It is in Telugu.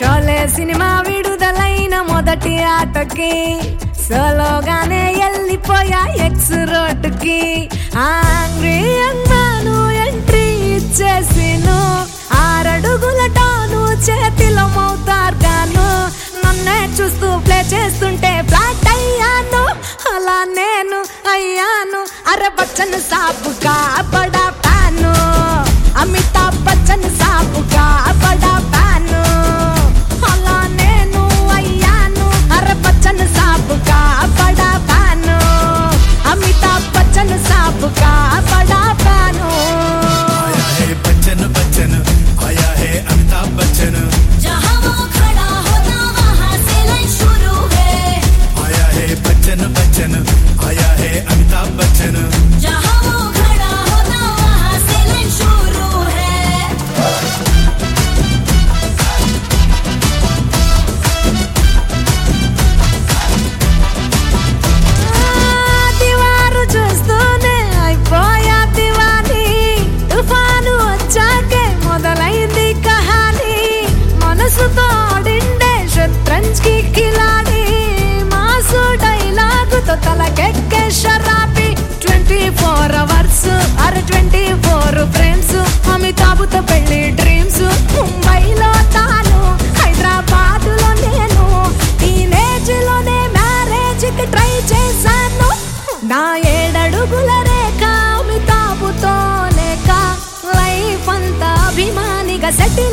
షోలే సినిమా విడుదలైన మొదటి ఆటకి సోలోగానే వెళ్ళిపోయా ఎక్స్ రోడ్డుకి. ఆంగ్రీ అన్నాను ఎంట్రీ ఇచ్చేసిను, 6 అడుగుల టాను చేతిలో మౌతార్గాను. నన్నే చూస్తూ ప్లే చేస్తుంటే ఫ్లాట్ అయ్యాను, అలా నేను అయ్యాను అరే బచ్చన్ సాబుగా బడా ఫ్యాను, అమితాబ్ బచ్చన్ సాబుగా బడా ఫ్యాను. అలా నేను అయ్యాను అరే బచ్చన్ సాబుగా బడా ఫ్యాను, అమితాబ్ బచ్చన్ సాబుగా బడా ఫ్యాను. आया है बच्चन बच्चन, आया है अमिताभ बच्चन, जहाँ वो खड़ा होता वहाँ से लाइन शुरू है। आया है बच्चन बच्चन, आया है अमिताभ बच्चन, जहाँ वो खड़ा होता वहाँ से लाइन शुरू है। దివారు చూస్తూనే అయిపోయా దివాని, తుఫాను వచ్చాకే మొదలైంది కహాని. మనసుతో ఆడిండే షత్రంజ్ కి కిలాడి, మాసు డైలాగుతో తలకెక్కే షరాబి. 24 అవర్స్ అరే 24 ఫ్రేమ్స్, అమితాబుతో పెళ్లి డ్రీమ్స్. ముంబైలో తాను, హైదరాబాద్ లో నేను, టీనేజ్ లోనే మ్యారేజ్ కి ట్రై చేశాను. నా 7 అడుగుల రేఖ అమితాబుతో లేక లైఫ్ అంతా అభిమానిగా సెటిల్